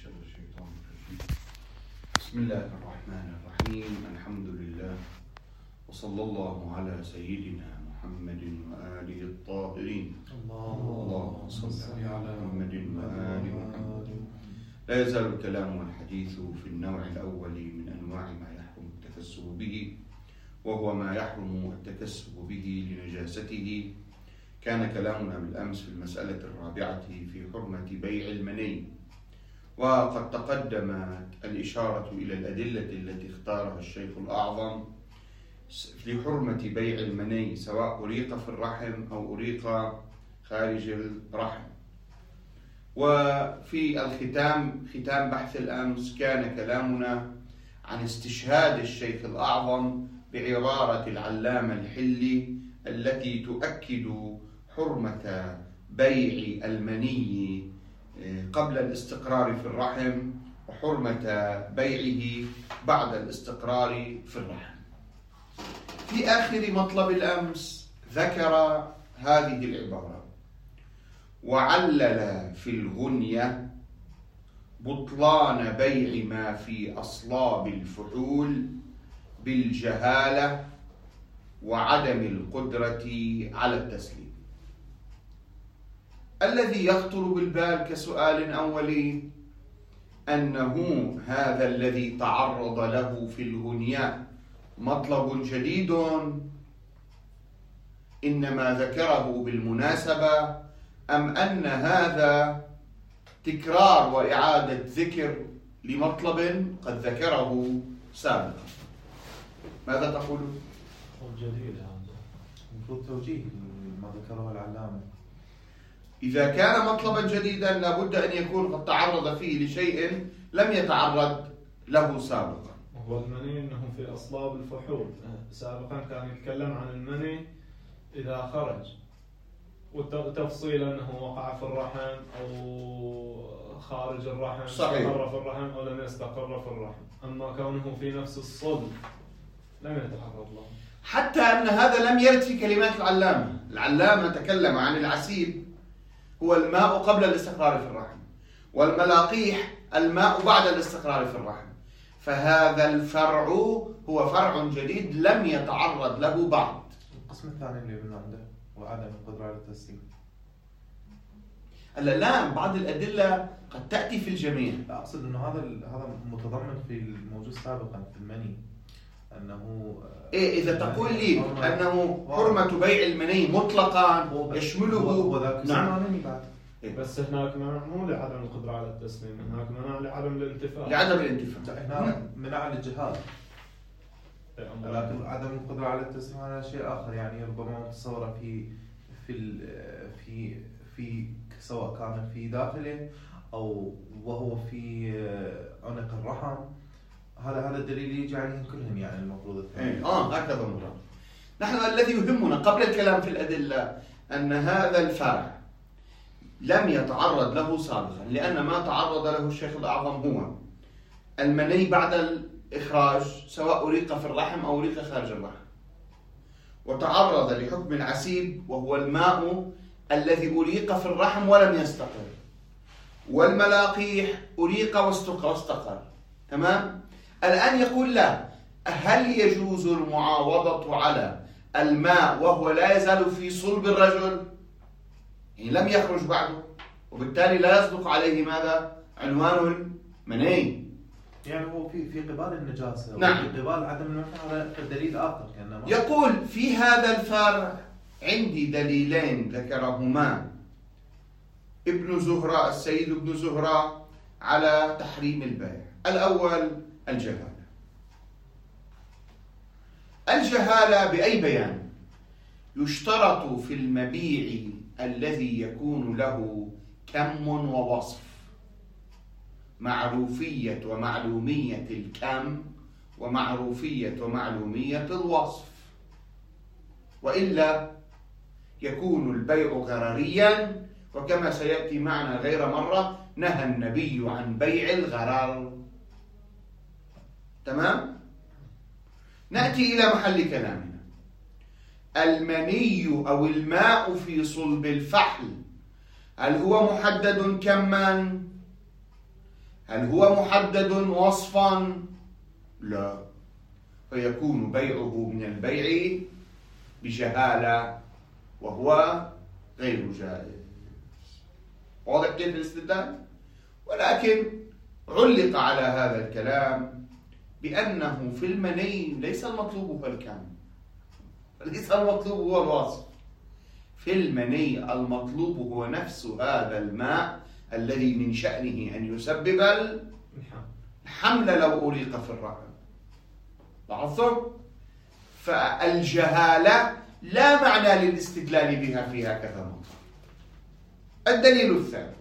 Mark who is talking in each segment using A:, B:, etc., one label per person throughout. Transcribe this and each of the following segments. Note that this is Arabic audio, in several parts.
A: شر الشيطان الرجيم. بسم الله الرحمن الرحيم. الحمد لله وصلى الله على سيدنا محمد وآله الطاهرين. اللهم صل على محمد وآل محمد. لا يزال الكلام والحديث في النوع الأول من أنواع ما يحرم التكسب به، وهو ما يحرم التكسب به لنجاسته. كان كلامنا بالأمس في المسألة الرابعة في حرمة بيع المني، وقد تقدمت الإشارة إلى الأدلة التي اختارها الشيخ الأعظم لحرمة بيع المني، سواء أريق في الرحم أو أريق خارج الرحم. وفي ختام بحث الأمس كان كلامنا عن استشهاد الشيخ الأعظم بعبارة العلامة الحلي التي تؤكد حرمة بيع المني قبل الاستقرار في الرحم وحرمة بيعه بعد الاستقرار في الرحم. في آخر مطلب الأمس ذكر هذه العبارة: وعلل في الغنية بطلان بيع ما في أصلاب الفحول بالجهالة وعدم القدرة على التسليم. الذي يخطر بالبال كسؤال أولي أنه هذا الذي تعرض له في الغنية مطلب جديد، إنما ذكره بالمناسبة، أم أن هذا تكرار وإعادة ذكر لمطلب قد ذكره سابقا؟ ماذا تقولون؟
B: جديد هذا المفروض توجيه ما ذكره العلامة.
A: إذا كان مطلبا جديدا لابد أن يكون قد تعرض فيه لشيء لم يتعرض له سابقا.
B: هو المني أنه في أصلاب الفحول. سابقا كان يتكلم عن المني إذا خرج، والتفصيل أنه وقع في الرحم أو خارج الرحم، استقر في الرحم أو لم يستقر في الرحم. أما كونه في نفس الصلب لم يتعرض له،
A: حتى أن هذا لم يرد في كلمات العلامة. العلامة تكلم عن العسيب هو الماء قبل الاستقرار في الرحم، والملاقيح الماء بعد الاستقرار في الرحم، فهذا الفرع هو فرع جديد لم يتعرض له بعد.
B: القسم الثاني اللي من عنده وعدم القدرة على التسليم.
A: لا، بعض الأدلة قد تأتي في الجميع.
B: لا، أقصد أنه هذا متضمن في الموجود سابقا في المني، أنه
A: إذا تقول لي أنه حرمة بيع المني مطلقا يشمله
B: نعم. بس هناك منع مو لعدم القدرة على التسليم، هناك منع لعدم الانتفاع.
A: لعدم الانتفاع.
B: هنا منع للجهاد، لكن عدم القدرة على التسليم هذا شيء آخر. يعني ربما متصورة في سواء كان في داخله أو وهو في عنق الرحم. هذا الدليل يجي عليهم كلهم، يعني المفروض الثاني.
A: هكذا مراد. نحن الذي يهمنا قبل الكلام في الأدلة أن هذا الفرع لم يتعرض له سابقا، لأن ما تعرض له الشيخ الأعظم هو المني بعد الإخراج، سواء أريق في الرحم أو أريق خارج الرحم، وتعرض لحكم العسيب وهو الماء الذي أريق في الرحم ولم يستقر، والملاقيح أريق واستقر. تمام؟ الآن يقول لا، هل يجوز المعاوضة على الماء وهو لا يزال في صلب الرجل؟ يعني لم يخرج بعده، وبالتالي لا يصدق عليه ماذا؟ عنوان المني.
B: يعني هو في قبال النجاسة،
A: نعم،
B: وفي قبال عدم النفع على دليل آخر.
A: يقول في هذا الفرع عندي دليلين ذكرهما ابن زهرة، السيد ابن زهرة، على تحريم البيع. الأول الجهالة بأي بيان؟ يشترط في المبيع الذي يكون له كم ووصف، معروفية ومعلومية الكم ومعروفية ومعلومية الوصف، وإلا يكون البيع غرريا، وكما سيأتي معنا غير مرة نهى النبي عن بيع الغرر. تمام؟ نأتي إلى محل كلامنا. المني أو الماء في صلب الفحل هل هو محدد كما هل هو محدد وصفا؟ لا، فيكون بيعه من البيع بجهالة وهو غير جائز. واضح كيف الاستدلال؟ ولكن علق على هذا الكلام بأنه في المني ليس المطلوب هو الكامل، ليس المطلوب هو الواصف. في المني المطلوب هو نفس هذا الماء الذي من شأنه أن يسبب الحمل لو أريق في الرحم. لاحظتم؟ فالجهالة لا معنى للاستدلال بها في هكذا مطلق. الدليل الثاني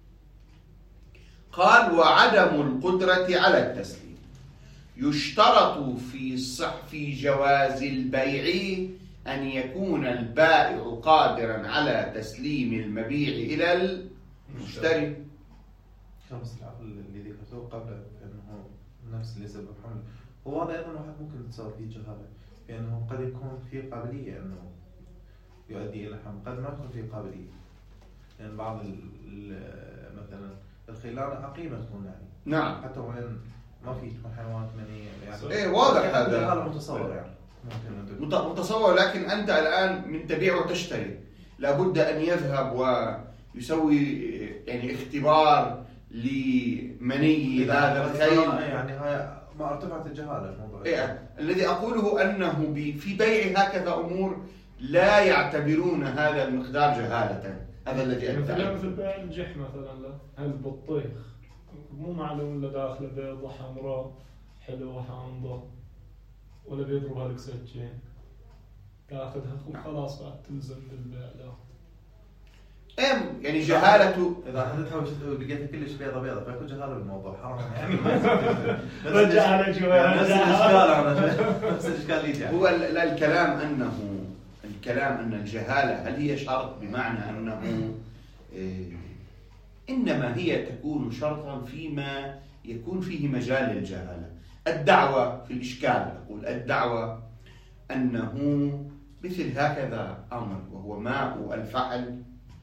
A: قال: وعدم القدرة على التسليم يشترط في جواز البيع أن يكون البائع قادرا على تسليم المبيع إلى المشتري.
C: خمس العقل اللي ذكرته قبل أنه نفس اللي سبب حمل، وهذا أيضا واحد ممكن تصير فيه جهالة، لأنه قد يكون في قابلية أنه يؤدي إلى حمل، قد ما يكون في قابلية، لأن بعض مثلا الخيلانة عقيمة تكون يعني
A: نعم،
C: حتى وين ما في تكون حيوانات منية يعني.
A: إيه واضح هذا
C: متصور يعني
A: متصور. لكن أنت الآن من تبيع وتشتري لابد أن يذهب ويسوي يعني اختبار لمني هذا الخيل.
C: يعني هاي ما ارتفعت الجهالة الموضوع.
A: إيه الذي أقوله أنه في بيع هكذا أمور لا يعتبرون هذا المقدار جهالة. هذا الذي
B: مثل بيع الجح مثلا، لا هالبطيخ مو معلوم له داخله بيضة حمراء حلوة حامضة، ولا بيضربها لك سكين تاخذها وخلاص بعد تلزم بالبيع. لا
A: يعني جهالته
C: إذا أخذتها ولقيتها كلش بيضة بيضة فيكون جهالة بالموضوع، حرام يعني.
B: رجع على شوية
C: نفس الإشكال نفس الإشكال يعني.
A: هو الكلام أن الجهالة هل هي شرط، بمعنى أنه إنما هي تكون شرطا فيما يكون فيه مجال للجهالة. الدعوة في الإشكال، أقول الدعوة أنه مثل هكذا أمر وهو ماء الفحل،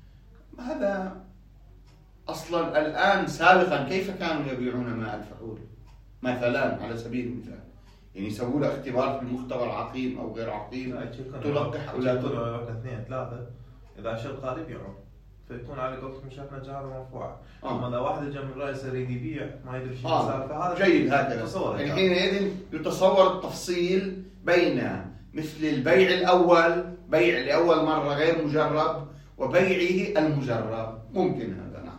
A: هذا أصلا الآن سابقا كيف كانوا يبيعون ماء الفحول مثلا على سبيل المثال؟ يعني يسووا له اختبار في المختبر عقيم أو غير عقيم، تلقح أو لا تلقح.
C: 2 3 إذا شرط قال يبيعون فيكون على قولتكم شافنا جهالة مرفوعة. أما إذا واحد جاء من الرئيس يريد يبيع ما يدري شيء صار، فهذا
A: جيد هكذا. يعني حينئذ يتصور التفصيل بين مثل البيع الأول، بيع لأول مرة غير مجرب، وبيعه المجرب، ممكن هذا. نعم.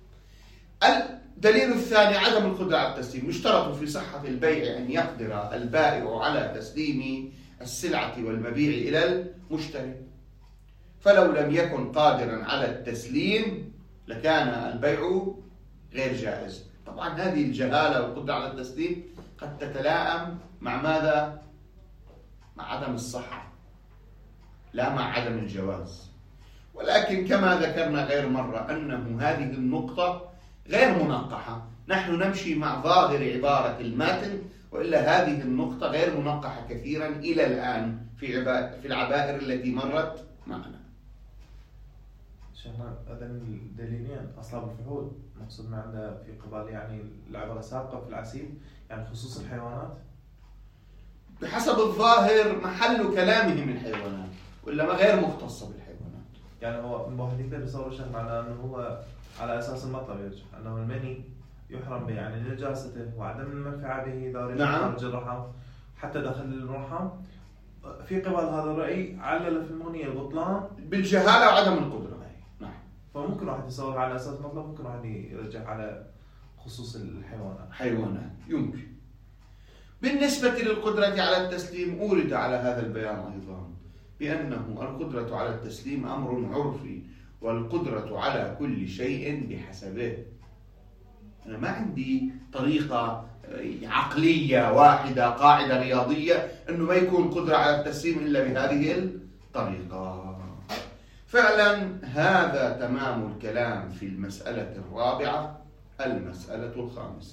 A: الدليل الثاني عدم القدرة على التسليم يشترط في صحة البيع أن يقدر البائع على تسليم السلعة والمبيع إلى المشتري، فلو لم يكن قادرا على التسليم لكان البيع غير جائز. طبعا هذه الجهالة والقدرة على التسليم قد تتلائم مع ماذا؟ مع عدم الصحة، لا مع عدم الجواز. ولكن كما ذكرنا غير مرة أنه هذه النقطة غير منقحة، نحن نمشي مع ظاهر عبارة الماتن، وإلا هذه النقطة غير منقحة كثيرا إلى الآن في العبائر التي مرت معنا.
C: شيخنا هذين الدليلين أصلاب الفحول مقصود معنا في قبال يعني العبارة السابقة في العسيل، يعني خصوص الحيوانات
A: بحسب الظاهر محل كلامهم الحيوانات، وإلا ما غير مختصة بالحيوانات.
C: يعني هو الواحد يقدر يصور شيخ معنا أنه هو على أساس المطلب يرجع أنه المني يحرم به يعني نجاسته وعدم المنفعة به ذلك خارج الرحم حتى داخل الرحم. في قبل هذا الرأي علل في المغنية البطلان
A: بالجهالة وعدم القدرة. نعم.
C: فممكن واحد يصور على أساس مطلب، ممكن واحد يرجع على خصوص
A: حيوانات يمكن. بالنسبة للقدرة على التسليم أورد على هذا البيان أيضا بأنه القدرة على التسليم أمر عرفي، والقدرة على كل شيء بحسبه. أنا ما عندي طريقة عقلية واحدة قاعدة رياضية أنه ما يكون قدرة على التسليم إلا بهذه الطريقة. فعلا هذا تمام الكلام في المسألة الرابعة. المسألة الخامسة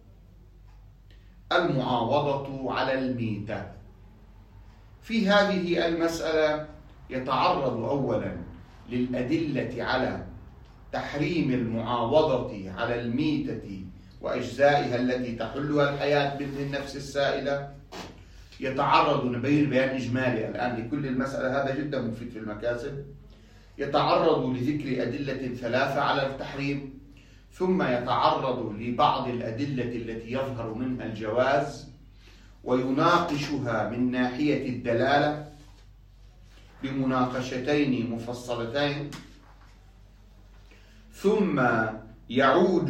A: المعاوضة على الميتة. في هذه المسألة يتعرض أولا للأدلة على تحريم المعاوضة على الميتة وأجزائها التي تحلها الحياة مثل النفس السائلة. يتعرض، نبين بيان إجمالي الآن لكل المسألة، هذا جدا مفيد في المكاسب. يتعرض لذكر أدلة 3 على التحريم، ثم يتعرض لبعض الأدلة التي يظهر منها الجواز ويناقشها من ناحية الدلالة بمناقشتين مفصلتين، ثم يعود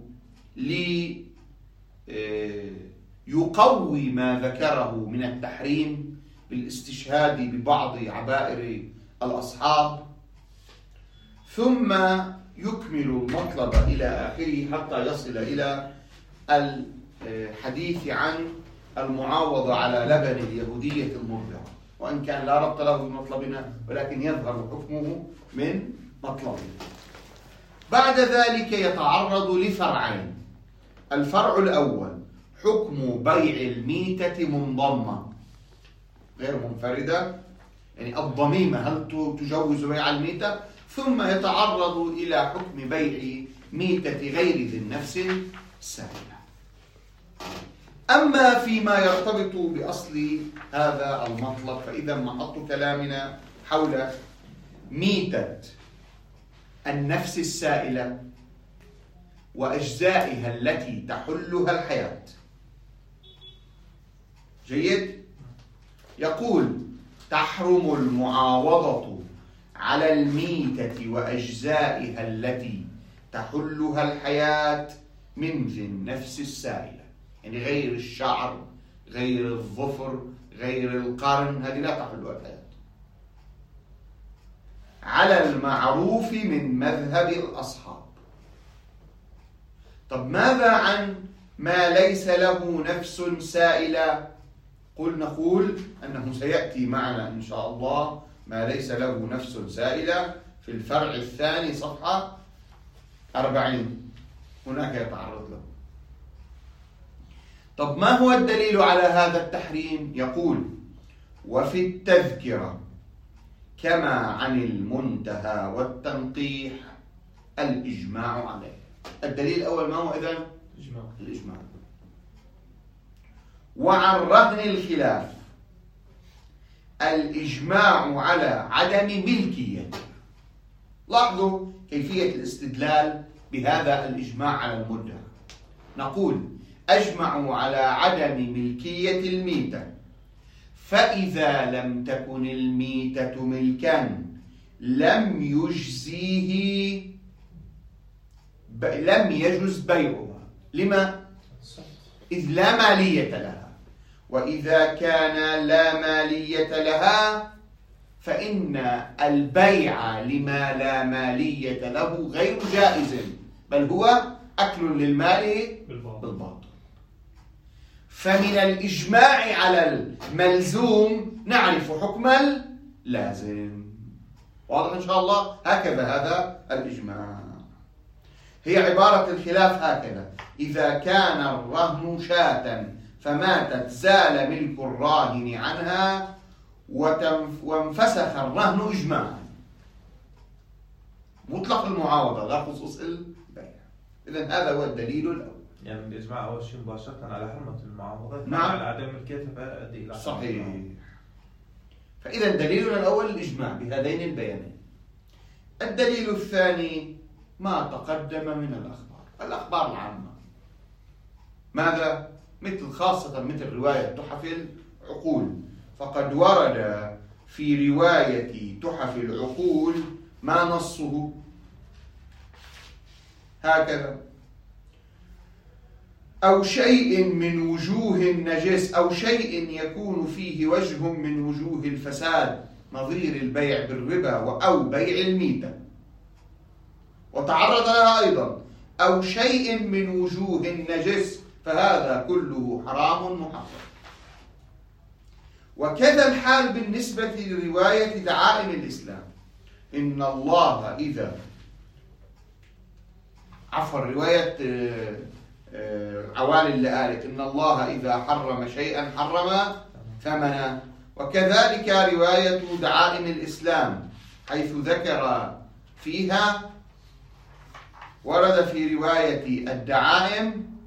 A: ليقوي ما ذكره من التحريم بالاستشهاد ببعض عبائر الأصحاب، ثم يكمل المطلب إلى آخره حتى يصل إلى الحديث عن المعاوضة على لبن اليهودية المرضعة، وإن كان لا ربط له بمطلبنا ولكن يظهر حكمه من مطلبنا. بعد ذلك يتعرض لفرعين. الفرع الأول حكم بيع الميتة منضمة غير منفردة، يعني الضميمة هل تجوز بيع الميتة، ثم يتعرض إلى حكم بيع ميتة غير ذي النفس السائلة. أما فيما يرتبط بأصل هذا المطلب، فإذا محط كلامنا حول ميتة النفس السائلة وأجزائها التي تحلها الحياة. جيد؟ يقول: تحرم المعاوضة على الميتة وأجزائها التي تحلها الحياة من ذي النفس السائلة، يعني غير الشعر، غير الظفر، غير القرن، هذه لا تحلها الحياة، على المعروف من مذهب الأصحاب. طب ماذا عن ما ليس له نفس سائلة؟ نقول أنه سيأتي معنا إن شاء الله ما ليس له نفس سائلة في الفرع الثاني صفحة 40، هناك يتعرض له. طب ما هو الدليل على هذا التحريم؟ يقول: وفي التذكرة كما عن المنتهى والتنقيح الإجماع عليه. الدليل الأول ما هو إذن؟ الإجماع. وعن رهن الخلاف الإجماع على عدم ملكية. لاحظوا كيفية الاستدلال بهذا الإجماع على المدعى. نقول: أجمعوا على عدم ملكية الميتة، فإذا لم تكن الميتة ملكا لم يجوز بيعها. لما؟ إذ لا مالية لها، وإذا كان لا مالية لها فإن البيع لما لا مالية له غير جائز، بل هو أكل للمال بالباطل. فمن الإجماع على الملزوم نعرف حكم اللازم. واضح إن شاء الله؟ هكذا هذا الإجماع. هي عبارة الخلاف هكذا: إذا كان الرهن شاة فماتت زال ملك الراهن عنها وانفسخ الرهن إجماعا. مطلق المعاوضة لا خصوص البيع. إذن هذا هو الدليل الأول.
C: يعني الإجماع أول شيء مباشرة على حرمة المعاوضة،
A: نعم،
C: على عدم ملكيتها فيؤدي إلى
A: صحيح. فإذا دليلنا الأول الإجماع بهذين البيانين. الدليل الثاني ما تقدم من الأخبار العامة. ماذا؟ خاصة مثل رواية تحف العقول، فقد ورد في رواية تحف العقول ما نصه هكذا: أو شيء من وجوه النجس، أو شيء يكون فيه وجه من وجوه الفساد، نظير البيع بالربا أو بيع الميتة. وتعرض لها أيضا: أو شيء من وجوه النجس، فهذا كله حرام محرم. وكذا الحال بالنسبة لرواية دعائم الإسلام. إن الله إذا رواية عوالي اللي قالت: إن الله إذا حرم شيئا حرم ثمنه. وكذلك رواية دعائم الإسلام حيث ذكر فيها، ورد في رواية الدعائم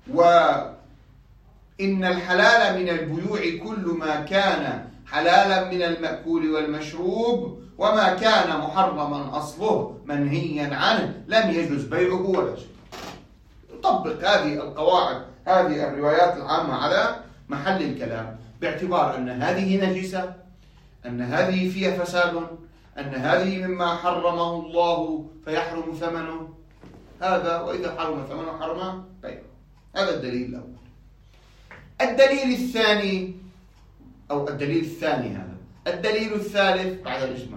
A: وإن الحلال من البيوع كل ما كان حلالا من المأكول والمشروب، وما كان محرما أصله منهيا عنه لم يجوز بيعه ولا شيء. يطبق هذه القواعد، هذه الروايات العامة على محل الكلام، باعتبار أن هذه نجسة، أن هذه فيها فساد، أن هذه مما حرمه الله فيحرم ثمنه، هذا وإذا حرم ثمنه حرم بيعه. هذا الدليل الأول. الدليل الثاني أو الدليل الثاني هذا. الدليل الثالث بعد الإجماع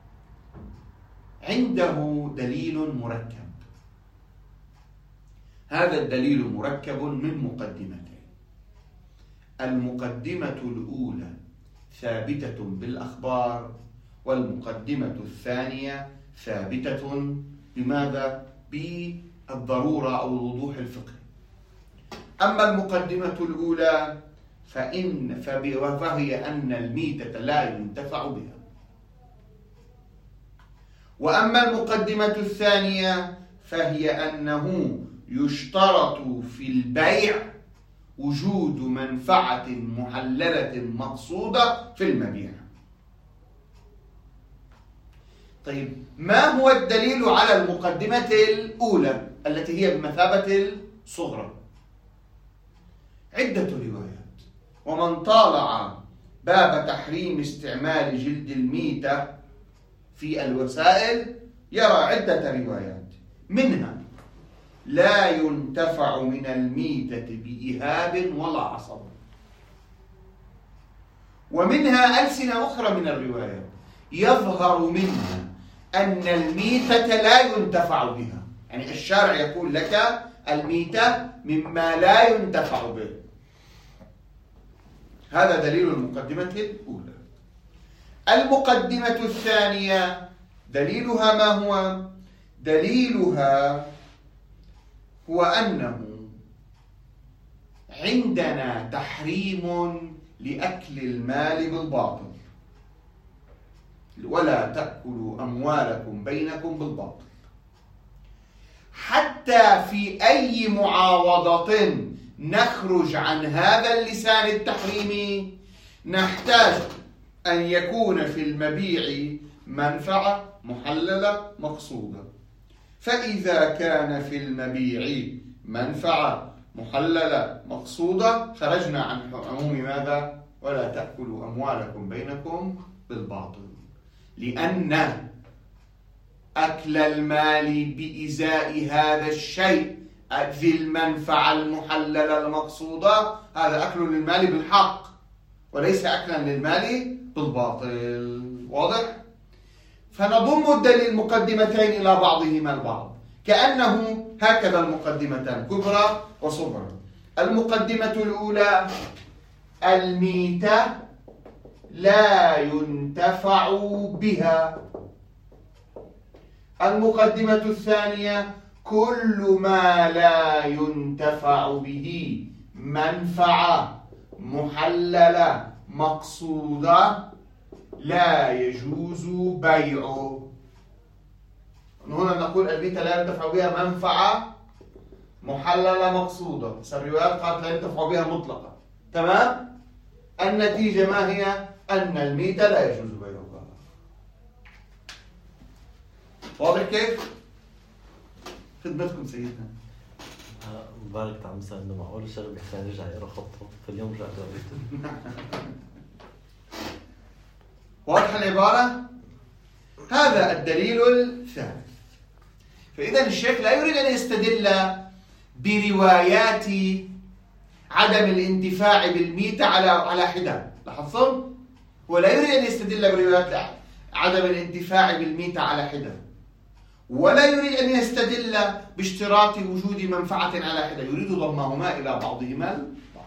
A: عنده دليل مركب. هذا الدليل مركب من مقدمتين. المقدمة الأولى ثابتة بالأخبار، والمقدمة الثانية ثابتة بماذا؟ بالضرورة أو الوضوح الفقهي. أما المقدمة الأولى فهي أن الميتة لا ينتفع بها. وأما المقدمة الثانية فهي أنه يشترط في البيع وجود منفعة محللة مقصودة في المبيع. طيب، ما هو الدليل على المقدمة الأولى التي هي بمثابة الصغرى؟ عدة روايات، ومن طالع باب تحريم استعمال جلد الميتة في الوسائل يرى عدة روايات، منها لا ينتفع من الميتة بإهاب ولا عصب، ومنها ألسنة أخرى من الروايات يظهر منها أن الميتة لا ينتفع بها، يعني الشارع يقول لك الميتة مما لا ينتفع به. هذا دليل المقدمة الأولى. المقدمة الثانية دليلها ما هو؟ دليلها هو أنه عندنا تحريم لأكل المال بالباطل، ولا تأكلوا أموالكم بينكم بالباطل. حتى في أي معاوضة نخرج عن هذا اللسان التحريمي نحتاج أن يكون في المبيع منفعة محللة مقصودة. فإذا كان في المبيع منفعة محللة مقصودة خرجنا عن عموم ماذا؟ ولا تأكلوا أموالكم بينكم بالباطل، لأن أكل المال بإزاء هذا الشيء ذي المنفعة المحللة المقصودة هذا أكل للمال بالحق وليس أكلا للمال بالباطل. واضح؟ فنضم الدليل المقدمتين إلى بعضهما البعض كأنه هكذا المقدمتان كبرى وصغرى. المقدمة الأولى الميتة لا ينتفع بها. المقدمة الثانية كل ما لا ينتفع به منفعة محللة مقصودة لا يجوز بيعه. هنا نقول الميتة لا ينتفع بها منفعة محللة مقصودة، بس الروايات قالت لا ينتفع بها مطلقة. تمام؟ النتيجة ما هي؟ أن الميتة لا يجوز بيعها. واضح كيف؟ خدمتكم سيدنا.
D: مبارك عم يسأل إنه معقول الشغل بيحتاج يرجع يقرا خطه في اليوم رجع قريته.
A: واضح العبارة؟ هذا الدليل الثالث. فإذا الشيخ لا يريد أن يستدل بروايات عدم الانتفاع بالميتة على حدة. لاحظتم؟ ولا يريد أن يستدل بروايات عدم الانتفاع بالميتة على حدة، ولا يريد أن يستدل باشتراط وجود منفعة على حدة، يريد ضمهما إلى بعضهما البعض.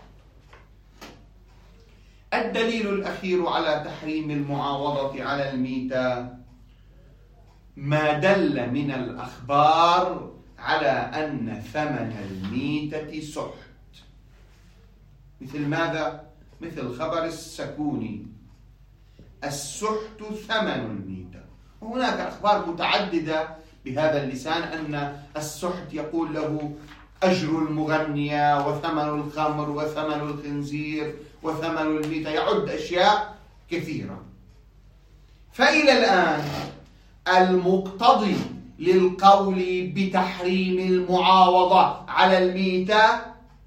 A: الدليل الأخير على تحريم المعاوضة على الميتة ما دل من الأخبار على أن ثمن الميتة سحت. مثل ماذا؟ مثل خبر السكوني السحت ثمن الميتة. وهناك أخبار متعددة بهذا اللسان أن السحت يقول له أجر المغنية وثمن الخمر وثمن الخنزير وثمن الميتة، يعد أشياء كثيرة. فإلى الآن المقتضي للقول بتحريم المعاوضة على الميتة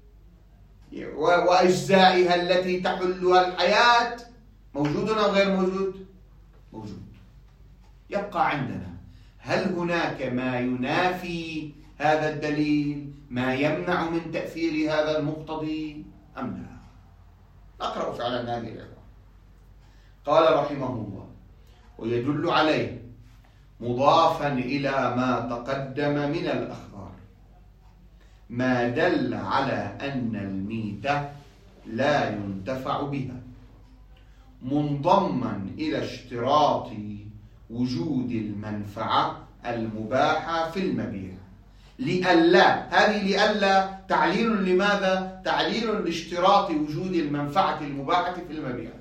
A: وأجزائها التي تحلها الحياة موجود أو غير موجود؟ موجود. يبقى عندنا هل هناك ما ينافي هذا الدليل، ما يمنع من تأثير هذا المقتضي أم لا؟ نقرأ فعلا هذه العبارة. قال رحمه الله: ويدل عليه مضافا إلى ما تقدم من الأخبار ما دل على أن الميتة لا ينتفع بها، منضما إلى اشتراط وجود المنفعة المباحة في المبيع، لئلا، هذه لئلا تعليل لماذا؟ تعليل لاشتراط وجود المنفعة المباحة في المبيع.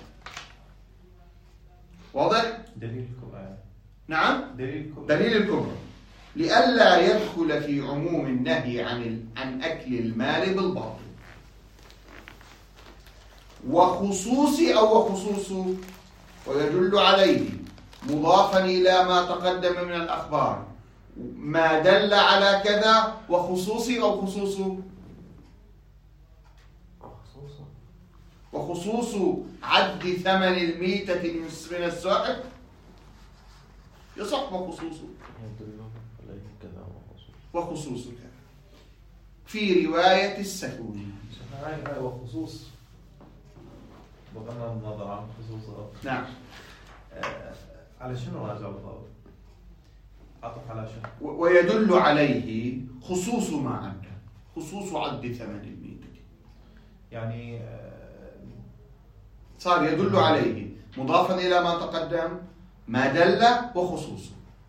A: واضح؟
C: دليل الكبرى.
A: نعم؟ دليل الكبرى لئلا يدخل في عموم النهي عن أكل المال بالباطل. وخصوص ويدل عليه مضافا إلى ما تقدم من الأخبار ما دل على كذا، وخصوص عد ثمن الميتة من السائق يصح وخصوص كذا في رواية السكوني.
C: وخصوص بغض النظر عن خصوصه.
A: نعم.
C: على شنو راجع بالضبط؟ عطف على شنو؟
A: ويدل عليه خصوص ما عنده، خصوص عد ثمن الميتة، يعني صار يدل عليه مضافا إلى ما تقدم ما دل وخصوصه.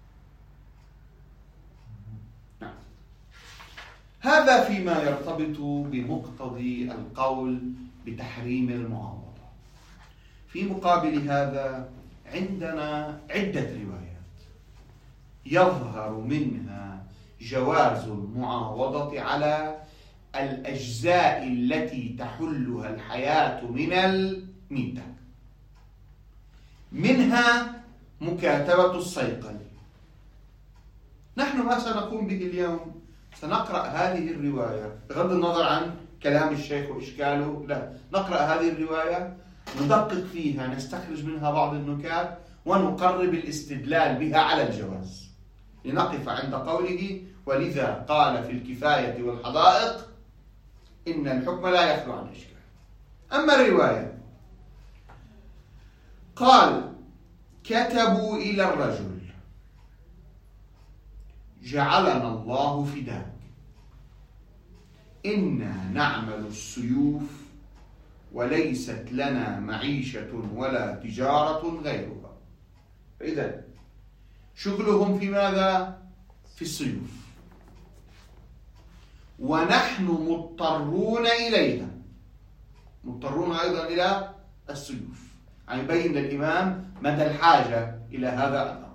A: نعم. هذا فيما يرتبط بمقتضي القول بتحريم المعاوضة. في مقابل هذا عندنا عدة روايات يظهر منها جواز المعاوضة على الأجزاء التي تحلها الحياة من الميتة. منها مكاتبة الصيقل. نحن ما سنقوم به اليوم، سنقرأ هذه الرواية بغض النظر عن كلام الشيخ وإشكاله، لا، نقرأ هذه الرواية ندقق فيها، نستخرج منها بعض النكات ونقرب الاستدلال بها على الجواز، لنقف عند قوله: ولذا قال في الكفاية والحدائق إن الحكم لا يخلو عن إشكال. أما الرواية قال: كتبوا إلى الرجل: جعلنا الله فداك، إنا نعمل السيوف وليست لنا معيشة ولا تجارة غيرها. فإذا شغلهم في ماذا؟ في السيوف، ونحن مضطرون إليها، مضطرون أيضا إلى السيوف، يعني يبين الإمام مدى الحاجة إلى هذا الأمر.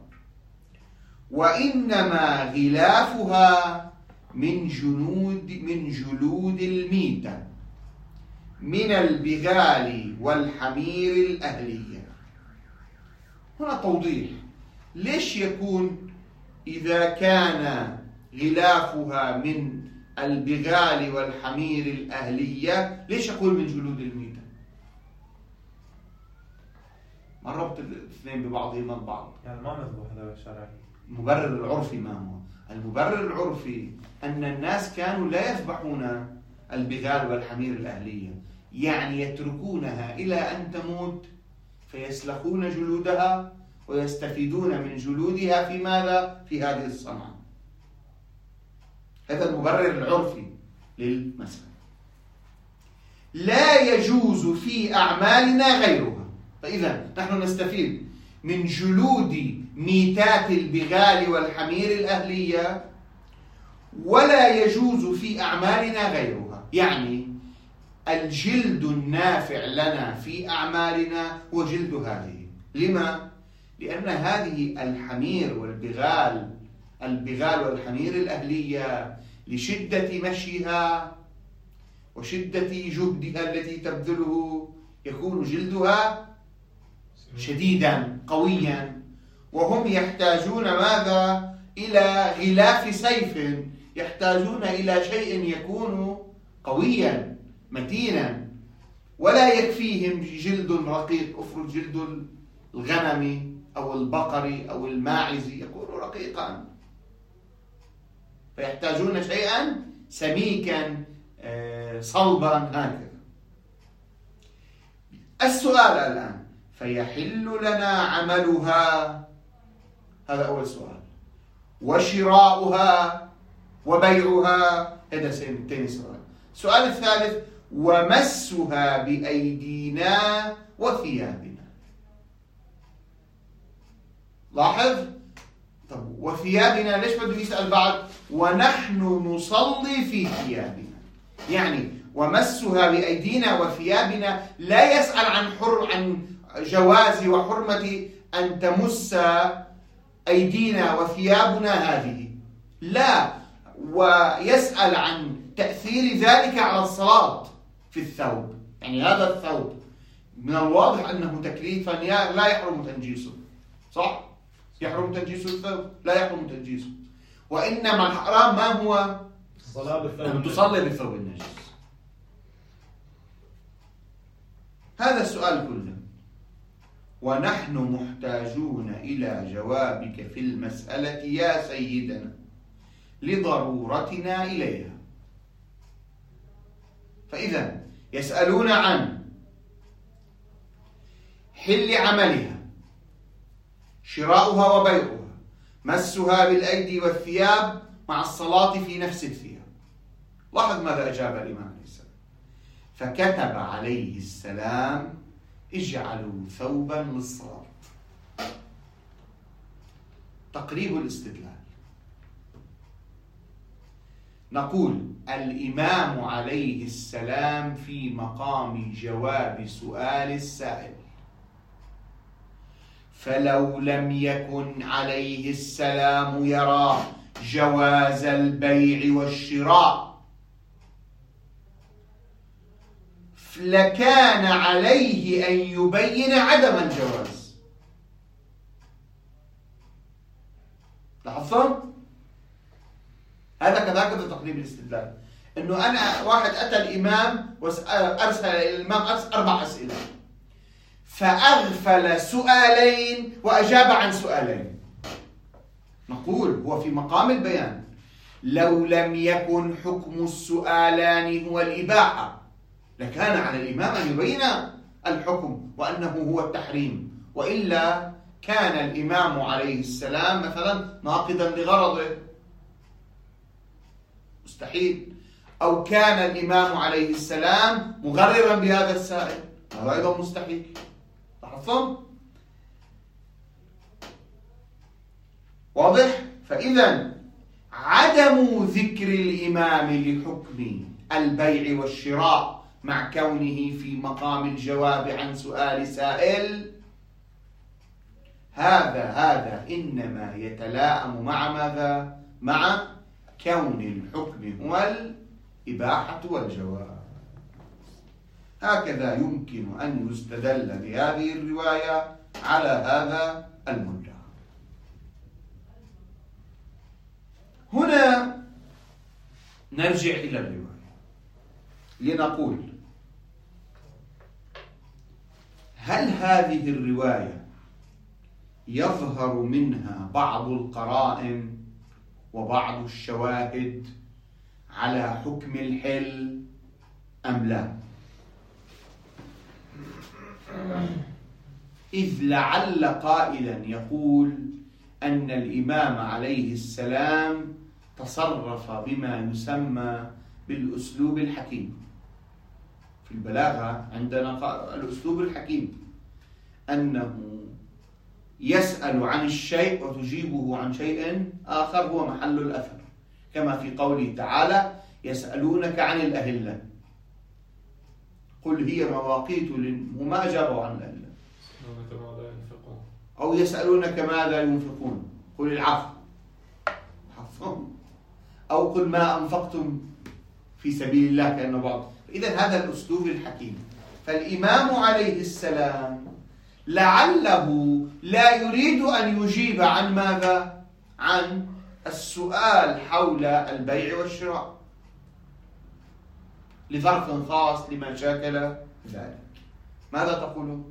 A: وإنما غلافها من جلود الميتة من البغال والحمير الأهلية. هنا توضيح: ليش يكون إذا كان غلافها من البغال والحمير الأهلية ليش يقول من جلود الميتة؟ ما ربط الاثنين ببعضهما البعض؟
C: يعني ما مذبوح هذا الشرعي.
A: المبرر العرفي ما هو؟ المبرر العرفي أن الناس كانوا لا يذبحون البغال والحمير الأهلية، يعني يتركونها إلى أن تموت فيسلخون جلودها ويستفيدون من جلودها في ماذا؟ في هذه الصنعة. هذا المبرر العرفي للمسألة. لا يجوز في أعمالنا غيرها. فإذا نحن نستفيد من جلود ميتات البغال والحمير الأهلية، ولا يجوز في أعمالنا غيرها، يعني الجلد النافع لنا في أعمالنا هو جلد هذه. لما؟ لأن هذه الحمير والبغال، البغال والحمير الأهلية لشدة مشيها وشدة جهدها التي تبذله يكون جلدها شديدا قويا، وهم يحتاجون ماذا؟ إلى غلاف سيف، يحتاجون إلى شيء يكون قويا متينا، ولا يكفيهم جلد رقيق. افرض جلد الغنم أو البقر أو الماعز يكون رقيقا، فيحتاجون شيئا سميكا صلبا هكذا. السؤال الآن: فيحل لنا عملها؟ هذا أول سؤال. وشراؤها وبيعها؟ هذا ثاني سؤال. السؤال الثالث: ومسها بأيدينا وثيابنا. لاحظ، طب وثيابنا ليش بده يسأل بعد؟ ونحن نصلي في ثيابنا، يعني ومسها بأيدينا وثيابنا لا يسأل عن جواز وحرمة أن تمس أيدينا وثيابنا هذه، لا، ويسأل عن تأثير ذلك على الصلاة في الثوب. يعني هذا الثوب من الواضح أنه تكليفا لا يحرم تنجيسه، صح؟ يحرم تنجيس الثوب؟ لا يحرم تنجيسه، وإنما الحرام ما هو؟
B: الصلاة بالثوب،
A: أن تصلي بالثوب النجس. هذا السؤال كله، ونحن محتاجون إلى جوابك في المسألة يا سيدنا لضرورتنا إليها. فإذا يسألون عن حل عملها، شراؤها وبيعها، مسها بالأيدي والثياب مع الصلاة في نفس الثياب. لاحظ ماذا أجاب الإمام عليه السلام: فكتب عليه السلام: اجعلوا ثوبا للصلاة. تقريب الاستدلال. نقول الإمام عليه السلام في مقام جواب سؤال السائل، فلو لم يكن عليه السلام يرى جواز البيع والشراء لكان عليه أن يبين عدم الجواز. لاحظتم؟ هذا كذلك تقريب الاستدلال، انه انا واحد اتى الامام وارسل الى الامام 4 اسئله، فاغفل سؤالين واجاب عن سؤالين. نقول هو في مقام البيان، لو لم يكن حكم السؤالان هو الاباحه لكان على الامام ان يبين الحكم وانه هو التحريم، والا كان الامام عليه السلام مثلا ناقضا لغرضه، مستحيل، أو كان الإمام عليه السلام مغررا بهذا السائل، هذا أيضا مستحيل. لاحظتم؟ واضح؟ فإذا عدم ذكر الإمام لحكم البيع والشراء مع كونه في مقام الجواب عن سؤال سائل، هذا إنما يتلائم مع ماذا؟ مع كون الحكم هو الإباحة والجواز. هكذا يمكن أن يستدل بهذه الرواية على هذا المدعى. هنا نرجع إلى الرواية لنقول: هل هذه الرواية يظهر منها بعض القرائن وبعض الشواهد على حكم الحل أم لا؟ إذ لعل قائلا يقول أن الإمام عليه السلام تصرف بما يسمى بالأسلوب الحكيم. في البلاغة عندنا الأسلوب الحكيم أنه يسأل عن الشيء وتجيبه عن شيء آخر هو محل الأثر، كما في قوله تعالى: يسألونك عن الأهلة قل هي مواقيت وما أجابوا عن الأهلة، أو يسألونك ماذا ينفقون قل العفو. أو قل ما أنفقتم في سبيل الله كأنه بعض. إذا هذا الأسلوب الحكيم. فالإمام عليه السلام لعله لا يريد أن يجيب عن ماذا؟ عن السؤال حول البيع والشراء لظرف خاص لما شاكل ذلك. ماذا تقولون؟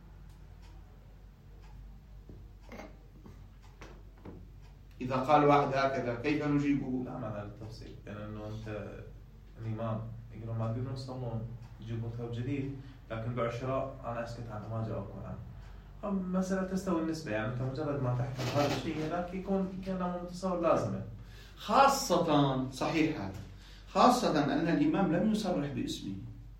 A: إذا قال واحد هكذا كيف نجيبه؟
C: لا معنى للتفصيل، لأنه أنت الإمام يقولون ما تقدرون تصلون تجيبون ثوب جديد، لكن بيع الشراء أنا أسكت عنه ما جاوبكم عنه. مسألة تستوي النسبة، يعني أنت مجرد ما تحكم هذا الشيء هناك يكون كأنه متصور لازمة.
A: خاصة صحيح هذا، خاصة أن الإمام لم يصرح باسمه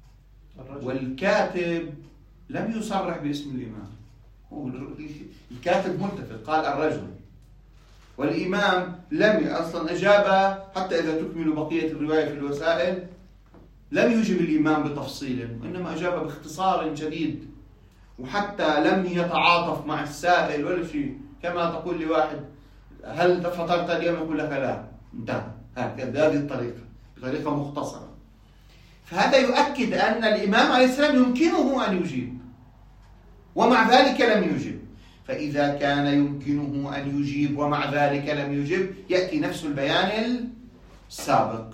A: والكاتب لم يصرح باسم الإمام. الكاتب متفق قال الرجل، والإمام لم أصلا أجاب. حتى إذا تكمل بقية الرواية في الوسائل لم يجب الإمام بتفصيل، وإنما أجاب باختصار جديد، وحتى لم يتعاطف مع السائل ولا شيء. كما تقول لواحد هل فطرت اليوم يقول لك لا، انتهى. هكذا هذه الطريقة بطريقة مختصرة. فهذا يؤكد أن الإمام عليه السلام يمكنه أن يجيب، ومع ذلك لم يجب. فإذا كان يمكنه أن يجيب ومع ذلك لم يجب، يأتي نفس البيان السابق.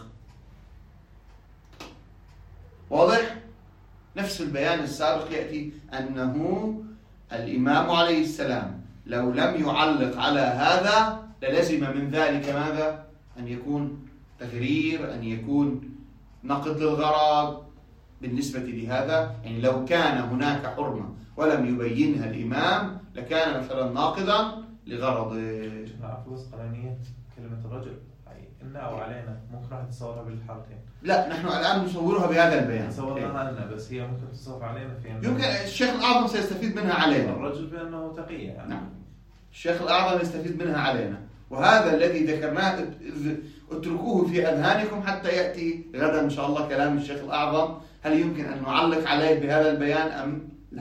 A: واضح؟ نفس البيان السابق يأتي أنه الإمام عليه السلام لو لم يعلق على هذا للزم من ذلك ماذا؟ أن يكون تغرير، أن يكون نقد للغرض بالنسبة لهذا. يعني لو كان هناك حرمة ولم يبينها الإمام لكان مثلا ناقضا لغرضه.
C: في وسط قانونية كلمة الرجل إنا أو علينا ممكن راح تصورها بالحالتين.
A: لا، نحن الآن نصورها بهذا البيان.
C: نصورها لنا، بس هي ممكن تصور علينا في
A: يمكن الشيخ الأعظم سيستفيد منها علينا.
C: الرجل بأنه تقية يعني.
A: نعم، الشيخ الأعظم يستفيد منها علينا، وهذا الذي ذكرناه اتركوه في أذهانكم حتى يأتي غدا إن شاء الله كلام الشيخ الأعظم. هل يمكن أن نعلق عليه بهذا البيان أم لا؟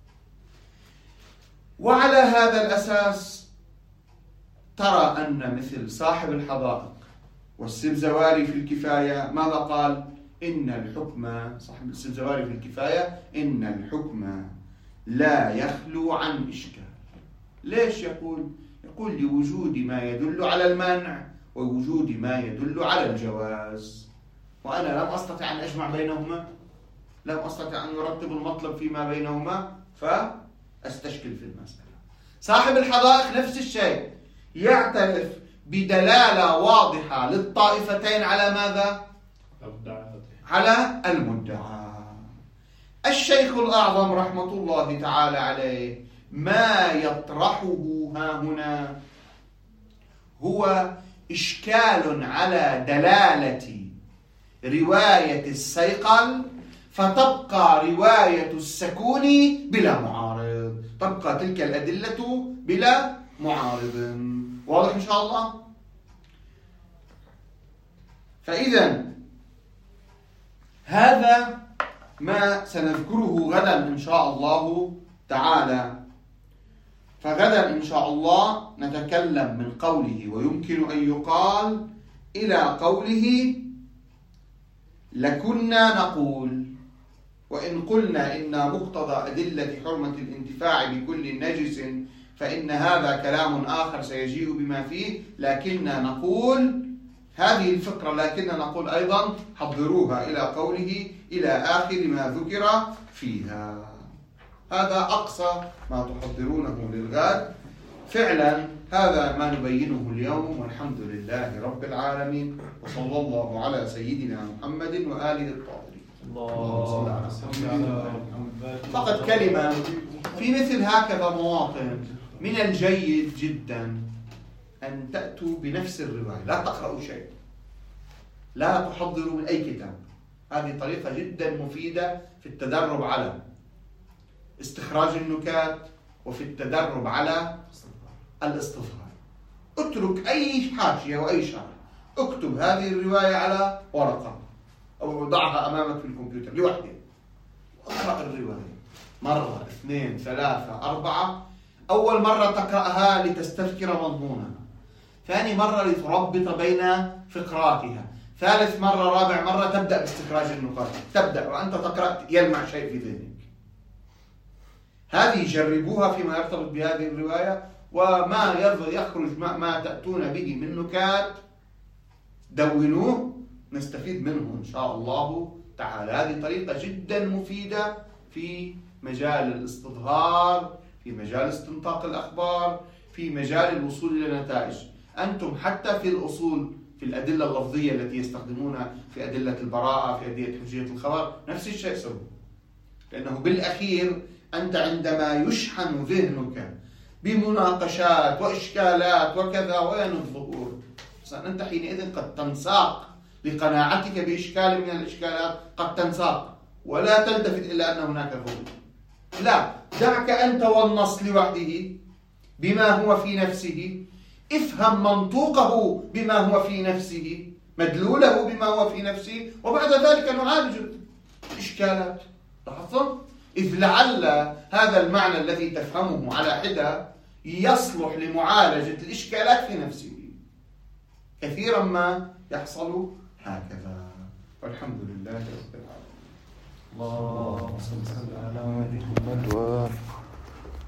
A: وعلى هذا الأساس ترى أن مثل صاحب الحدائق والسبزواري في الكفاية ماذا قال؟ إن الحكم، صاحب السبزواري في الكفاية، إن الحكم لا يخلو عن إشكال. ليش يقول؟ يقول لوجود ما يدل على المنع ووجود ما يدل على الجواز، وأنا لم أستطع أن أجمع بينهما، لم أستطع أن أرتب المطلب فيما بينهما، فأستشكل في المسألة. صاحب الحدائق نفس الشيء، يعترف بدلالة واضحة للطائفتين على ماذا؟ على المدعى. الشيخ الأعظم رحمة الله تعالى عليه ما يطرحه ها هنا هو إشكال على دلالة رواية السيقل، فتبقى رواية السكون بلا معارض، تبقى تلك الأدلة بلا معارض. واضح إن شاء الله؟ فإذا هذا ما سنذكره غدا إن شاء الله تعالى. فغدا إن شاء الله نتكلم من قوله ويمكن أن يقال إلى قوله لكنا نقول وإن قلنا إن مقتضى أدلة حرمة الانتفاع بكل نجس فإن هذا كلام آخر سيجيء بما فيه، لكننا نقول هذه الفكرة، لكننا نقول أيضا حضروها إلى قوله إلى آخر ما ذكر فيها. هذا أقصى ما تحضرونه للغد. فعلا هذا ما نبينه اليوم، والحمد لله رب العالمين، وصلى الله على سيدنا محمد وآله الطاهرين.
B: اللهم صل على سيدنا محمد.
A: فقط كلمة في مثل هكذا مواطن من الجيد جدا أن تأتوا بنفس الرواية، لا تقرأوا شيء، لا تحضروا من أي كتاب. هذه طريقة جدا مفيدة في التدرب على استخراج النكات وفي التدرب على الاستظهار. اترك أي حاشية وأي شرح، اكتب هذه الرواية على ورقة أو ضعها أمامك في الكمبيوتر لوحدها، اقرأ الرواية مرة 2 3 4. أول مرة تقرأها لتستذكر مضمونها، ثاني مرة لتربط بين فقراتها، ثالث مرة رابع مرة تبدأ باستخراج النقاط، تبدأ وأنت تقرأ يلمع شيء في ذهنك. هذه جربوها فيما يرتبط بهذه الرواية، وما يخرج ما تأتون به من نكات دونوه نستفيد منه إن شاء الله تعالى. هذه طريقة جدا مفيدة في مجال الاستظهار، في مجال استنطاق الأخبار، في مجال الوصول إلى نتائج. أنتم حتى في الأصول في الأدلة اللفظية التي يستخدمونها في أدلة البراءة، في أدلة حجية الخبر، نفس الشيء سووا. لأنه بالأخير أنت عندما يشحن ذهنك بمناقشات وإشكالات وكذا وين الظهور، أنت حينئذ قد تنساق لقناعتك بإشكال من الإشكالات، قد تنساق ولا تلتفت إلى أن هناك ظهور. لا، دعك أنت والنص لوحده بما هو في نفسه، افهم منطوقه بما هو في نفسه، مدلوله بما هو في نفسه، وبعد ذلك نعالج الإشكالات. لاحظتم؟ إذ لعل هذا المعنى الذي تفهمه على حدة يصلح لمعالجة الإشكالات في نفسه. كثيرا ما يحصل هكذا، والحمد لله رب العالمين.
D: اللهم صل على محمد